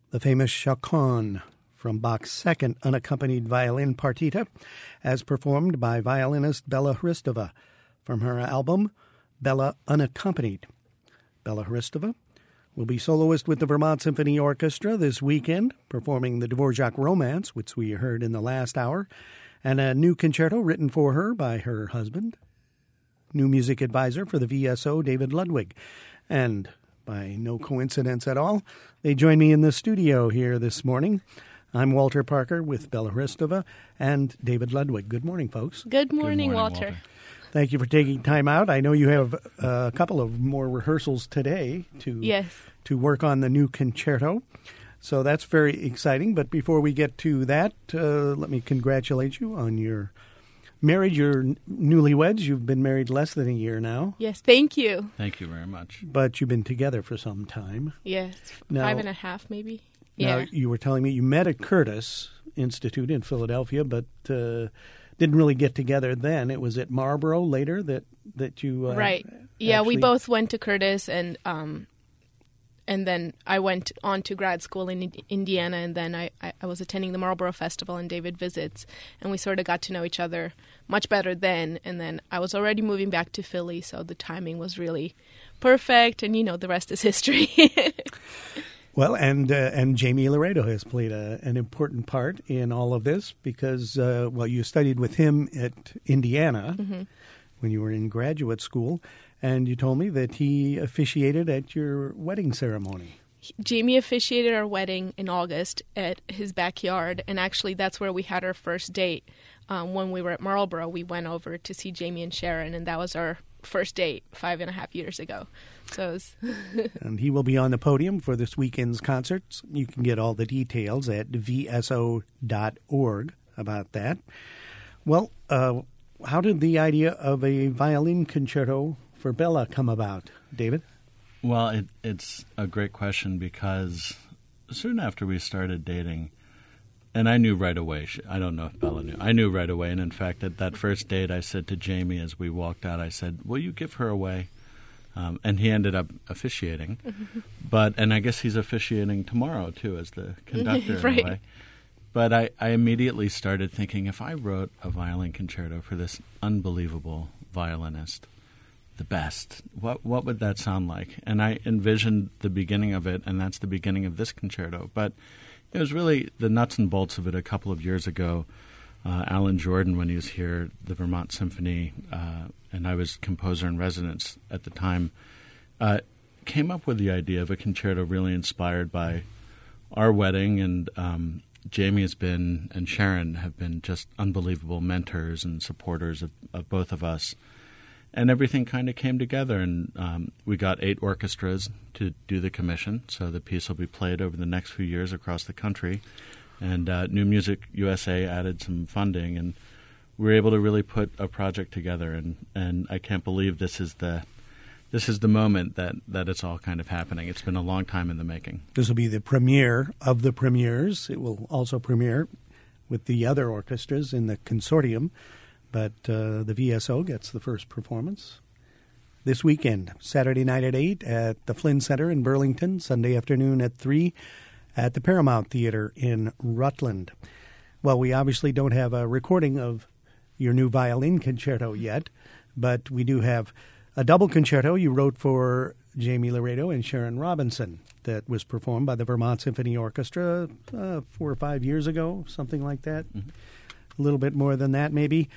the famous Chaconne from Bach's second unaccompanied violin partita, as performed by violinist Bella Hristova from her album Bella Unaccompanied. Bella Hristova will be soloist with the Vermont Symphony Orchestra this weekend, performing the Dvorak Romance, which we heard in the last hour, and a new concerto written for her by her husband, new music advisor for the VSO, David Ludwig. And by no coincidence at all, they join me in the studio here this morning. I'm Walter Parker with Bella Hristova and David Ludwig. Good morning, folks. Good morning, Walter. Thank you for taking time out. I know you have a couple of more rehearsals today to work on the new concerto. So that's very exciting. But before we get to that, let me congratulate you on your marriage. You're newlyweds. You've been married less than a year now. Yes, thank you. Thank you very much. But you've been together for some time. Yes, now, 5.5 maybe. Now, you were telling me you met at Curtis Institute in Philadelphia, but didn't really get together then. It was at Marlboro later that you right. Yeah, we both went to Curtis, and then I went on to grad school in Indiana, and then I was attending the Marlboro Festival and David Visits, and we sort of got to know each other much better then. And then I was already moving back to Philly, so the timing was really perfect, and the rest is history. Well, and Jamie Laredo has played an important part in all of this because, you studied with him at Indiana when you were in graduate school, and you told me that he officiated at your wedding ceremony. Jamie officiated our wedding in August at his backyard, and actually that's where we had our first date. When we were at Marlboro, we went over to see Jamie and Sharon, and that was our first date 5.5 years ago. So it was and he will be on the podium for this weekend's concerts. You can get all the details at vso.org about that. Well, how did the idea of a violin concerto for Bella come about, David? Well, it's a great question because soon after we started dating, and I knew right away, I don't know if Bella knew, I knew right away, and in fact at that first date I said to Jamie as we walked out, I said, will you give her away? And he ended up officiating, and I guess he's officiating tomorrow too as the conductor right. in a way. But I immediately started thinking, if I wrote a violin concerto for this unbelievable violinist, the best, what would that sound like? And I envisioned the beginning of it, and that's the beginning of this concerto. But it was really the nuts and bolts of it a couple of years ago. Alan Jordan, when he was here, the Vermont Symphony, and I was composer in residence at the time, came up with the idea of a concerto really inspired by our wedding, and Jamie and Sharon have been just unbelievable mentors and supporters of both of us. And everything kind of came together, and we got 8 orchestras to do the commission, so the piece will be played over the next few years across the country. And New Music USA added some funding, and we were able to really put a project together. And I can't believe this is the moment that it's all kind of happening. It's been a long time in the making. This will be the premiere of the premieres. It will also premiere with the other orchestras in the consortium, but the VSO gets the first performance this weekend, Saturday night at 8 at the Flynn Center in Burlington, Sunday afternoon at 3 at the Paramount Theater in Rutland. Well, we obviously don't have a recording of your new violin concerto yet, but we do have a double concerto you wrote for Jamie Laredo and Sharon Robinson that was performed by the Vermont Symphony Orchestra 4 or 5 years ago, something like that. A little bit more than that, maybe.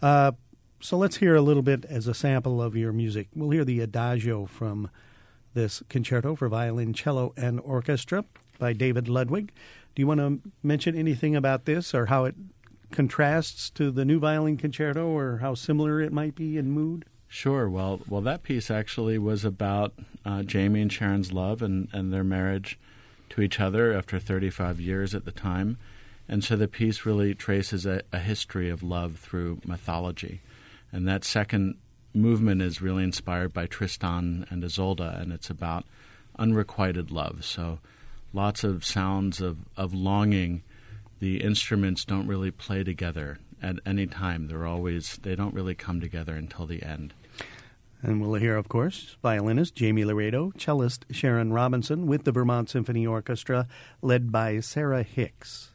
So let's hear a little bit as a sample of your music. We'll hear the Adagio from this concerto for violin, cello, and orchestra by David Ludwig. Do you want to mention anything about this or how it contrasts to the new violin concerto or how similar it might be in mood? Sure. Well, that piece actually was about Jamie and Sharon's love and their marriage to each other after 35 years at the time. And so the piece really traces a history of love through mythology. And that second movement is really inspired by Tristan and Isolde, and it's about unrequited love. So lots of sounds of longing. The instruments don't really play together at any time. They don't really come together until the end. And we'll hear, of course, violinist Jamie Laredo, cellist Sharon Robinson with the Vermont Symphony Orchestra, led by Sarah Hicks.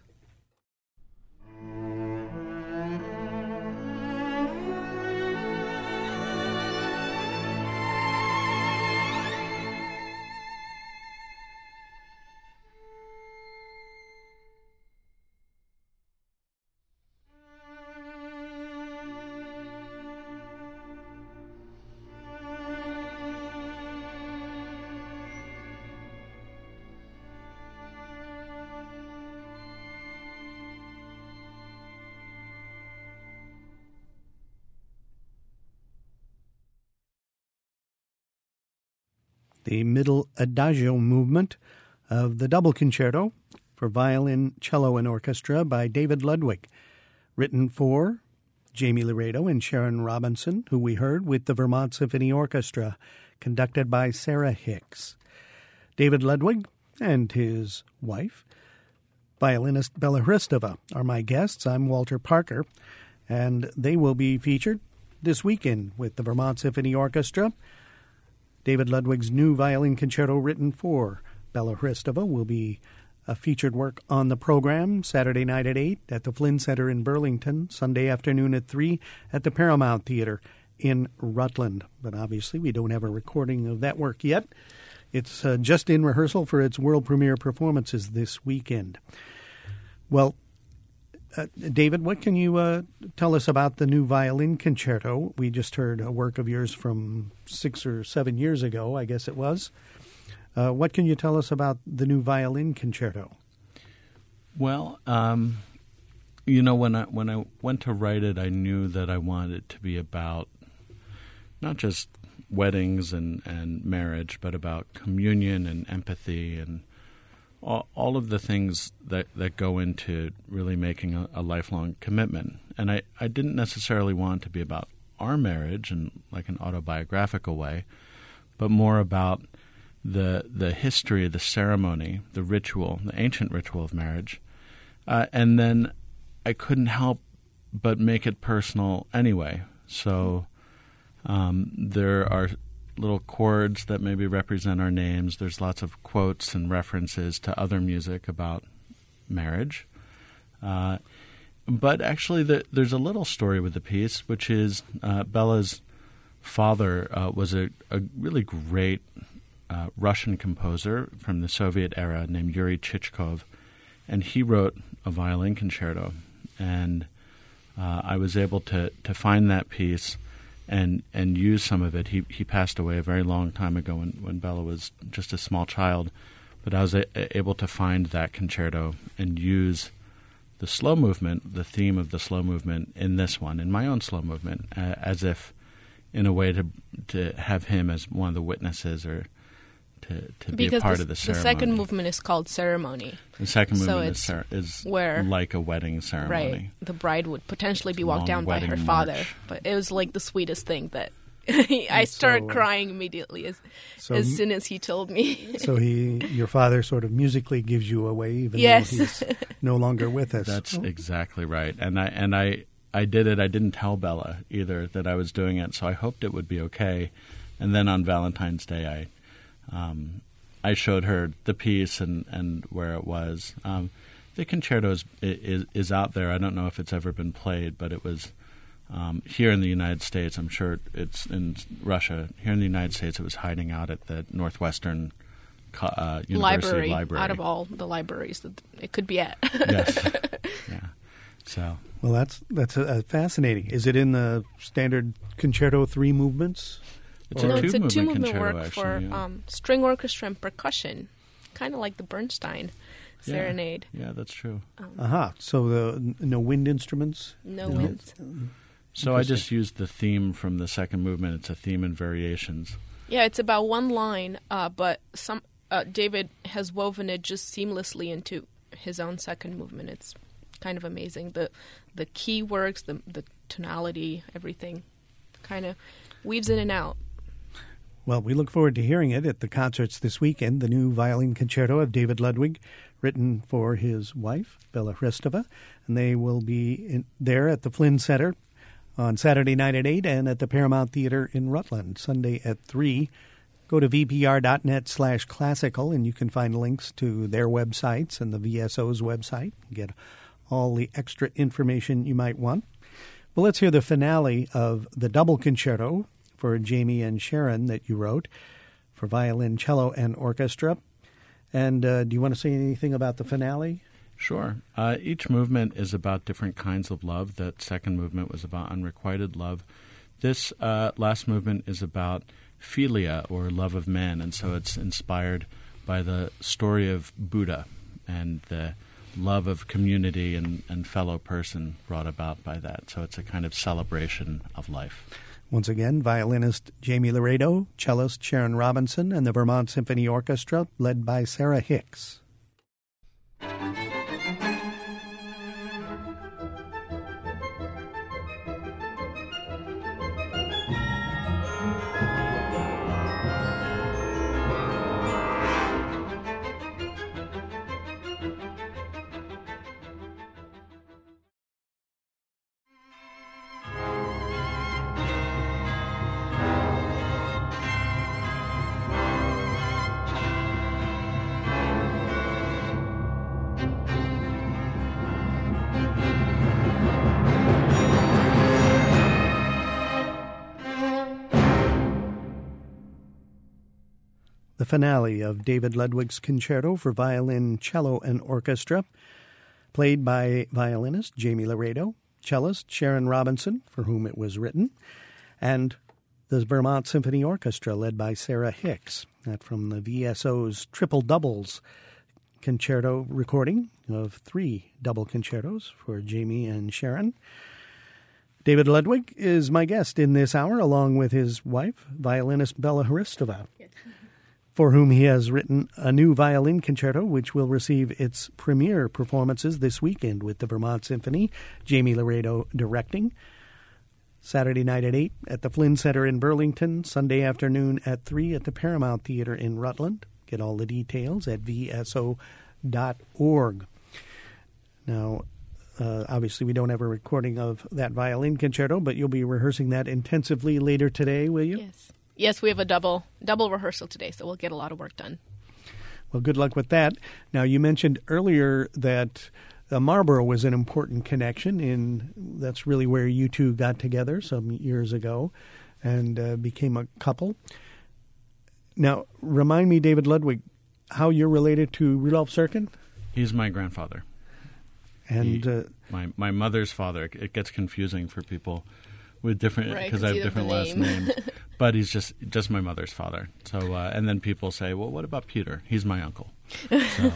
The middle adagio movement of the double concerto for violin, cello, and orchestra by David Ludwig, written for Jamie Laredo and Sharon Robinson, who we heard with the Vermont Symphony Orchestra, conducted by Sarah Hicks. David Ludwig and his wife, violinist Bella Hristova, are my guests. I'm Walter Parker, and they will be featured this weekend with the Vermont Symphony Orchestra. David Ludwig's new violin concerto written for Bella Hristova will be a featured work on the program Saturday night at 8 at the Flynn Center in Burlington, Sunday afternoon at 3 at the Paramount Theater in Rutland. But obviously we don't have a recording of that work yet. It's just in rehearsal for its world premiere performances this weekend. Well, David, what can you tell us about the new violin concerto? We just heard a work of yours from 6 or 7 years ago, I guess it was. What can you tell us about the new violin concerto? Well, when I went to write it, I knew that I wanted it to be about not just weddings and marriage, but about communion and empathy and all of the things that go into really making a lifelong commitment. And I didn't necessarily want it to be about our marriage in like an autobiographical way, but more about the history, the ceremony, the ritual, the ancient ritual of marriage. And then I couldn't help but make it personal anyway. So there are little chords that maybe represent our names. There's lots of quotes and references to other music about marriage. But actually there's a little story with the piece, which is Bella's father was a really great Russian composer from the Soviet era named Yuri Chichkov, and he wrote a violin concerto. And I was able to find that piece and use some of it. He passed away a very long time ago when Bella was just a small child, but I was able to find that concerto and use the slow movement, the theme of the slow movement in this one, in my own slow movement, as if in a way to have him as one of the witnesses or to be a part of the ceremony. The second movement is called ceremony. The second movement is where, like a wedding ceremony. Right. The bride would potentially be walked down by her father. But it was like the sweetest thing that I started crying immediately as soon as he told me. So your father sort of musically gives you away even though he's no longer with us. That's exactly right. And I did it. I didn't tell Bella either that I was doing it, so I hoped it would be okay. And then on Valentine's Day I showed her the piece and where it was. The concerto is out there. I don't know if it's ever been played, but it was here in the United States. I'm sure it's in Russia. Here in the United States, it was hiding out at the Northwestern University Library. Out of all the libraries that it could be at. Yes. Yeah. So. Well, that's fascinating. Is it in the standard concerto 3 movements? It's a two-movement work actually, for string orchestra and percussion, kind of like the Bernstein Serenade. Yeah, that's true. So no wind instruments? No winds. So I just used the theme from the second movement. It's a theme in variations. Yeah, it's about one line, but David has woven it just seamlessly into his own second movement. It's kind of amazing. The key works, the tonality, everything kind of weaves in and out. Well, we look forward to hearing it at the concerts this weekend, the new violin concerto of David Ludwig, written for his wife, Bella Hristova, and they will be there at the Flynn Center on Saturday night at 8 and at the Paramount Theater in Rutland, Sunday at 3. Go to vpr.net/classical and you can find links to their websites and the VSO's website. Get all the extra information you might want. Well, let's hear the finale of the double concerto for Jamie and Sharon that you wrote for violin, cello, and orchestra. And do you want to say anything about the finale? Sure. Each movement is about different kinds of love. That second movement was about unrequited love. This last movement is about philia, or love of man, and so it's inspired by the story of Buddha and the love of community and fellow person brought about by that. So it's a kind of celebration of life. Once again, violinist Jamie Laredo, cellist Sharon Robinson, and the Vermont Symphony Orchestra, led by Sarah Hicks. The finale of David Ludwig's Concerto for Violin, Cello, and Orchestra, played by violinist Jamie Laredo, cellist Sharon Robinson, for whom it was written, and the Vermont Symphony Orchestra, led by Sarah Hicks. That from the VSO's Triple Doubles concerto recording of 3 double concertos for Jamie and Sharon. David Ludwig is my guest in this hour, along with his wife, violinist Bella Hristova, for whom he has written a new violin concerto, which will receive its premiere performances this weekend with the Vermont Symphony, Jamie Laredo directing. Saturday night at 8 at the Flynn Center in Burlington, Sunday afternoon at 3 at the Paramount Theater in Rutland. Get all the details at vso.org. Now, obviously we don't have a recording of that violin concerto, but you'll be rehearsing that intensively later today, will you? Yes. Yes, we have a double rehearsal today, so we'll get a lot of work done. Well, good luck with that. Now, you mentioned earlier that Marlborough was an important connection, and that's really where you two got together some years ago and became a couple. Now, remind me, David Ludwig, how you're related to Rudolf Serkin? He's my grandfather. And my mother's father. It gets confusing for people with different, because I have different last names. But he's just my mother's father. So and then people say, well, what about Peter? He's my uncle. So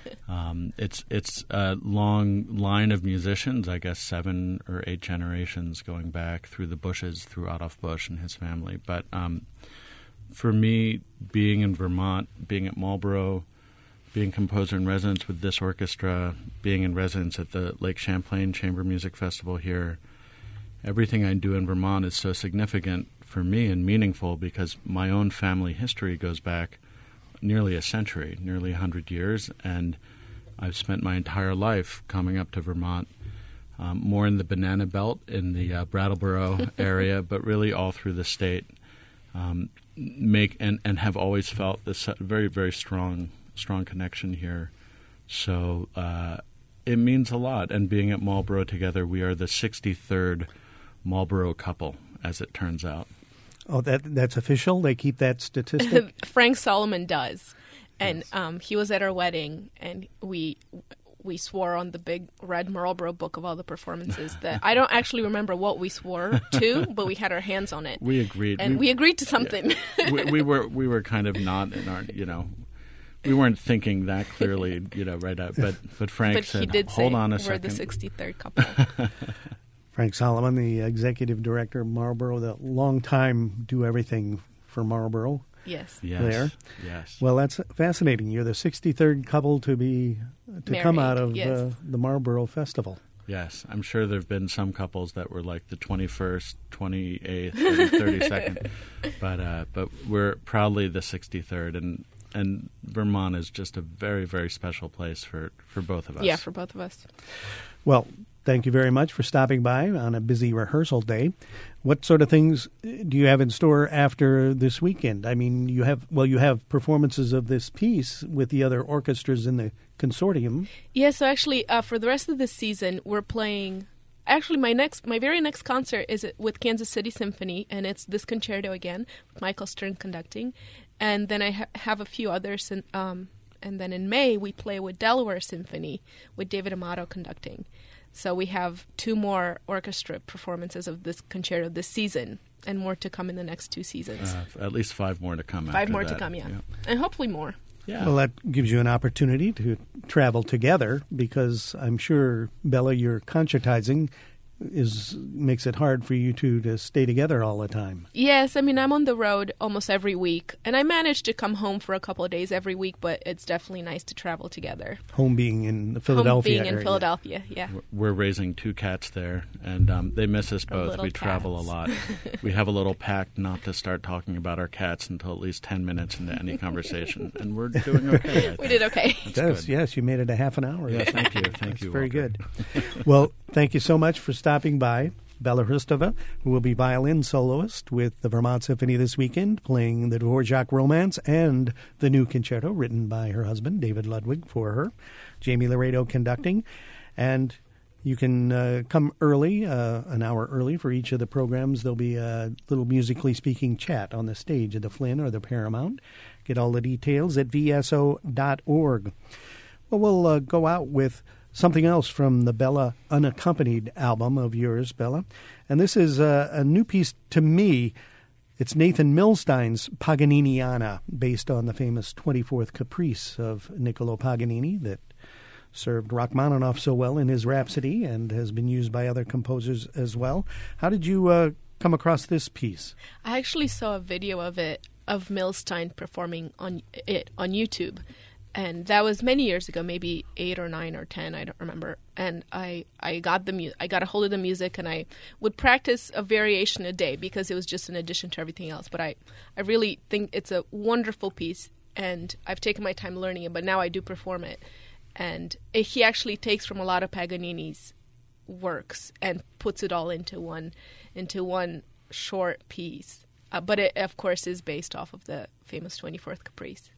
it's a long line of musicians, I guess 7 or 8 generations going back through the Bushes, through Adolf Busch and his family. But for me, being in Vermont, being at Marlborough, being composer in residence with this orchestra, being in residence at the Lake Champlain Chamber Music Festival here, everything I do in Vermont is so significant for me and meaningful because my own family history goes back nearly a century, nearly 100 years, and I've spent my entire life coming up to Vermont, more in the Banana Belt in the Brattleboro area, but really all through the state, and have always felt this very, very strong connection here. So it means a lot. And being at Marlborough together, we are the 63rd Marlborough couple, as it turns out. Oh, that's official? They keep that statistic? Frank Solomon does. And yes. He was at our wedding, and we swore on the big red Marlborough book of all the performances that I don't actually remember what we swore to, but we had our hands on it. We agreed. And we agreed to something. Yeah. we were kind of not in our, we weren't thinking that clearly, right out. But Frank said, he did hold say on a we're second. the 63rd couple. Frank Solomon, the executive director of Marlborough, the long time do everything for Marlborough. Yes. There. Yes. Well, that's fascinating. You're the 63rd couple to married, come out of yes. the Marlborough Festival. Yes, I'm sure there have been some couples that were like the 21st, 28th, and 32nd, but we're proudly the 63rd, and Vermont is just a very, very special place for both of us. Yeah, for both of us. Well, thank you very much for stopping by on a busy rehearsal day. What sort of things do you have in store after this weekend? I mean, you have performances of this piece with the other orchestras in the consortium. Yeah, so actually, for the rest of this season, we're playing. Actually, my very next concert is with Kansas City Symphony, and it's this concerto again, with Michael Stern conducting. And then I have a few others, and then in May we play with Delaware Symphony with David Amato conducting. So we have 2 more orchestra performances of this concerto this season, and more to come in the next 2 seasons. At least 5 more to come. 5 more that. to come, yeah, and hopefully more. Yeah. Well, that gives you an opportunity to travel together, because I'm sure, Bella, your concertizing makes it hard for you two to stay together all the time. Yes, I mean, I'm on the road almost every week, and I manage to come home for a couple of days every week, but it's definitely nice to travel together. Home being in the Philadelphia area. In Philadelphia, yeah. We're raising 2 cats there, and they miss us both. We travel a lot. We have a little pact not to start talking about our cats until at least 10 minutes into any conversation, and we're doing okay. We did okay. Yes, you made it a half an hour. Yeah, thank you. Thank you, very Walter. good. Well, thank you so much for stopping by. Bella Hristova, who will be violin soloist with the Vermont Symphony this weekend, playing the Dvorak Romance and the new concerto written by her husband, David Ludwig, for her. Jamie Laredo conducting. And you can come early, an hour early for each of the programs. There'll be a little musically speaking chat on the stage at the Flynn or the Paramount. Get all the details at vso.org. Well, we'll go out with something else from the Bella Unaccompanied album of yours, Bella. And this is a new piece to me. It's Nathan Milstein's Paganiniana, based on the famous 24th Caprice of Niccolo Paganini that served Rachmaninoff so well in his Rhapsody and has been used by other composers as well. How did you come across this piece? I actually saw a video of Milstein performing on YouTube. And that was many years ago, maybe 8 or 9 or 10, I don't remember. And I got a hold of the music, and I would practice a variation a day because it was just an addition to everything else. But I really think it's a wonderful piece, and I've taken my time learning it, but now I do perform it. And he actually takes from a lot of Paganini's works and puts it all into one short piece. But it, of course, is based off of the famous 24th Caprice.